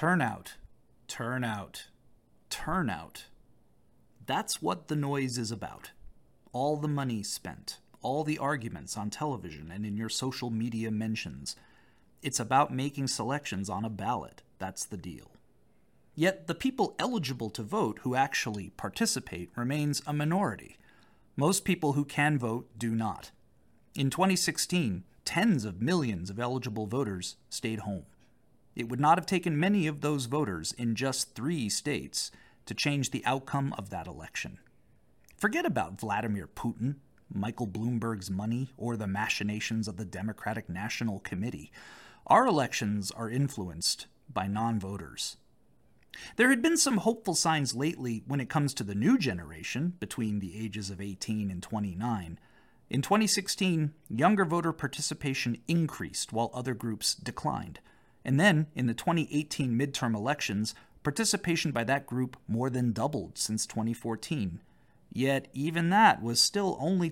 Turnout, turnout, turnout. That's what the noise is about. All the money spent, all the arguments on television and in your social media mentions. It's about making selections on a ballot. That's the deal. Yet the people eligible to vote who actually participate remains a minority. Most people who can vote do not. In 2016, tens of millions of eligible voters stayed home. It would not have taken many of those voters in just 3 states to change the outcome of that election. Forget about Vladimir Putin, Michael Bloomberg's money, or the machinations of the Democratic National Committee. Our elections are influenced by non-voters. There had been some hopeful signs lately when it comes to the new generation, between the ages of 18 and 29. In 2016, younger voter participation increased while other groups declined. And then, in the 2018 midterm elections, participation by that group more than doubled since 2014. Yet even that was still only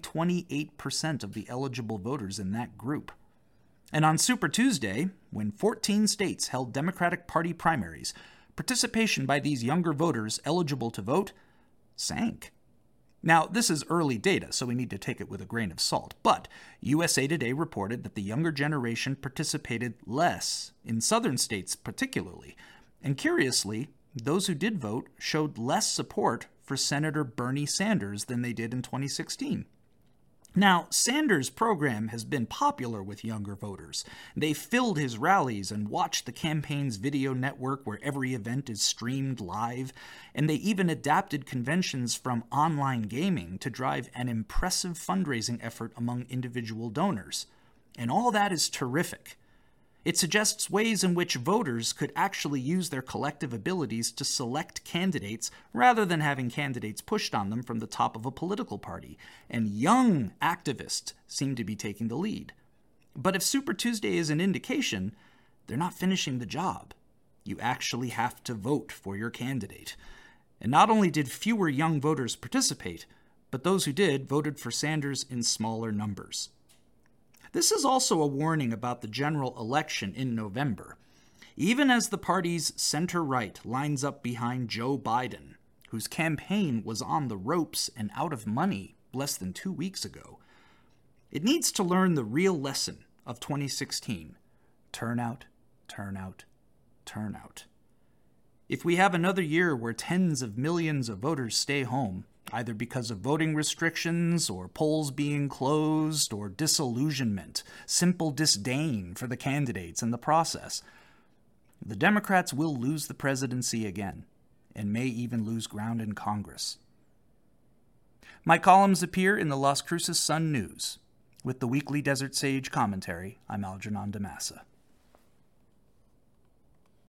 28% of the eligible voters in that group. And on Super Tuesday, when 14 states held Democratic Party primaries, participation by these younger voters eligible to vote sank. Now, this is early data, so we need to take it with a grain of salt, but USA Today reported that the younger generation participated less, in southern states particularly, and curiously, those who did vote showed less support for Senator Bernie Sanders than they did in 2016. Now, Sanders' program has been popular with younger voters. They filled his rallies and watched the campaign's video network where every event is streamed live, and they even adapted conventions from online gaming to drive an impressive fundraising effort among individual donors. And all that is terrific. It suggests ways in which voters could actually use their collective abilities to select candidates rather than having candidates pushed on them from the top of a political party, and young activists seem to be taking the lead. But if Super Tuesday is an indication, they're not finishing the job. You actually have to vote for your candidate. And not only did fewer young voters participate, but those who did voted for Sanders in smaller numbers. This is also a warning about the general election in November. Even as the party's center-right lines up behind Joe Biden, whose campaign was on the ropes and out of money less than 2 weeks ago, it needs to learn the real lesson of 2016. Turnout, turnout, turnout. If we have another year where tens of millions of voters stay home, either because of voting restrictions or polls being closed or disillusionment, simple disdain for the candidates and the process, the Democrats will lose the presidency again and may even lose ground in Congress. My columns appear in the Las Cruces Sun News. With the weekly Desert Sage commentary, I'm Algernon Damassa.